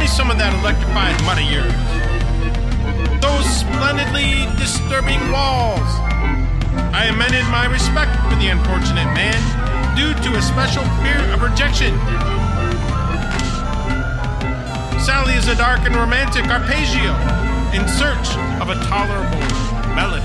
me some of that electrified mud of yours. Those splendidly disturbing walls. I amended my respect for the unfortunate man due to a special fear of rejection. Sally is a dark and romantic arpeggio in search of a tolerable melody.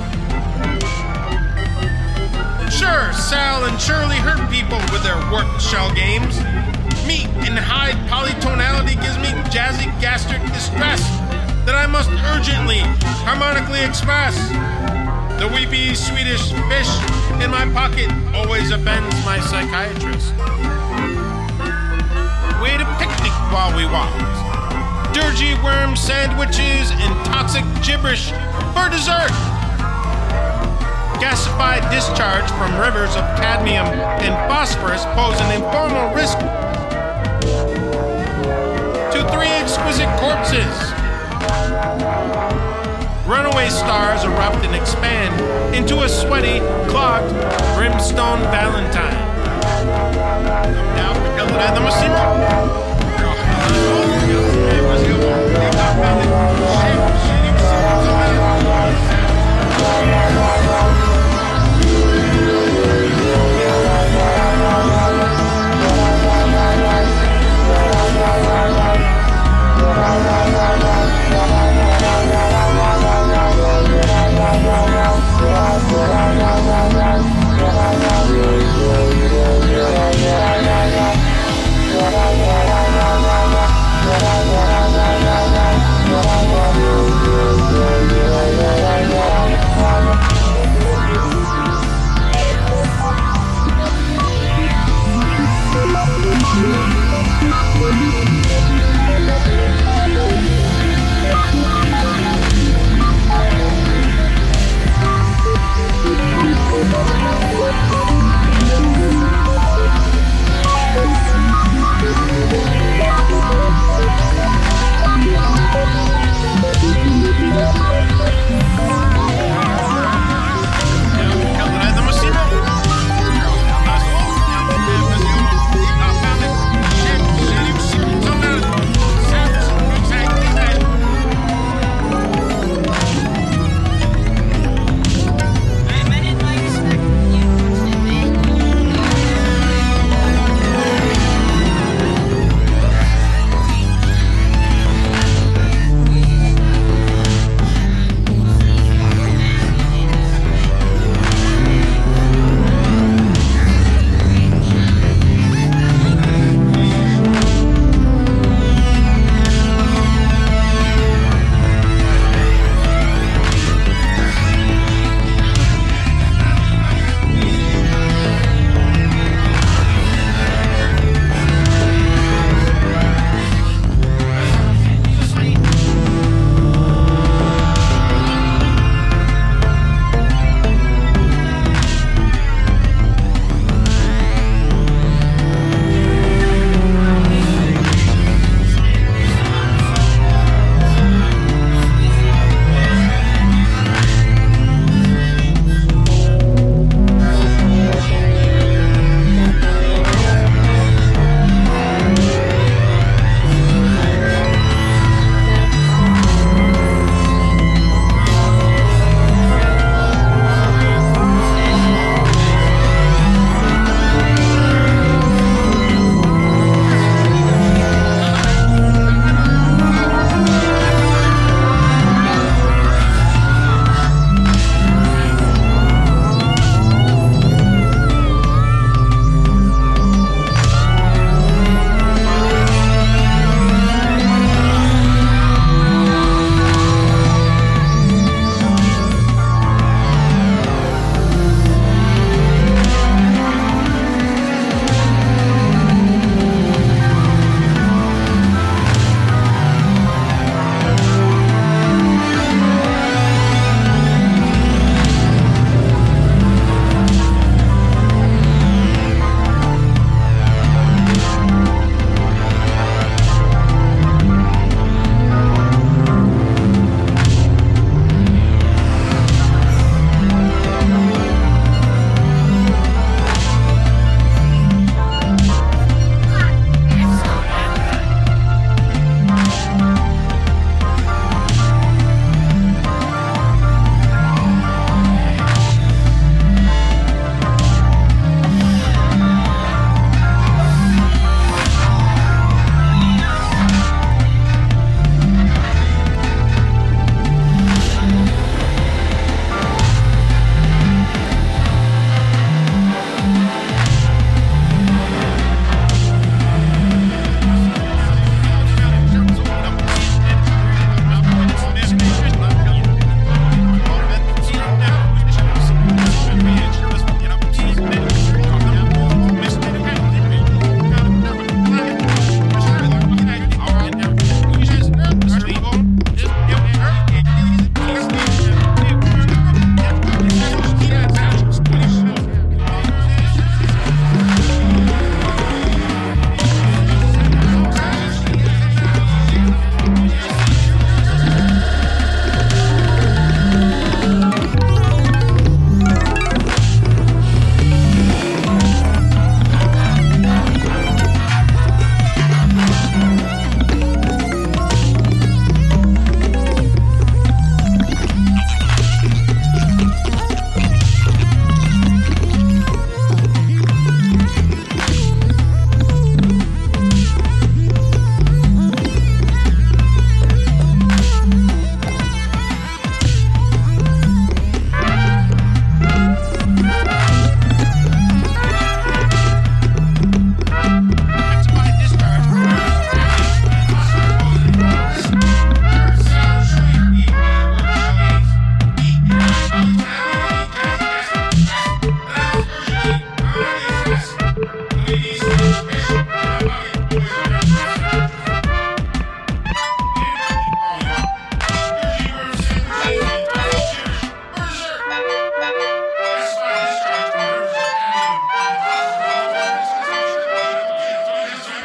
Sure, Sal and Shirley hurt people with their warped shell games. Meat and hide polytonality gives me jazzy gastric distress that I must urgently, harmonically express. The weepy Swedish fish in my pocket always offends my psychiatrist. We ate a picnic while we walked. Dirgy worm sandwiches and toxic gibberish for dessert. Gasified discharge from rivers of cadmium and phosphorus pose an informal risk to 3 exquisite corpses. Runaway stars erupt and expand into a sweaty, clogged, brimstone valentine. Now,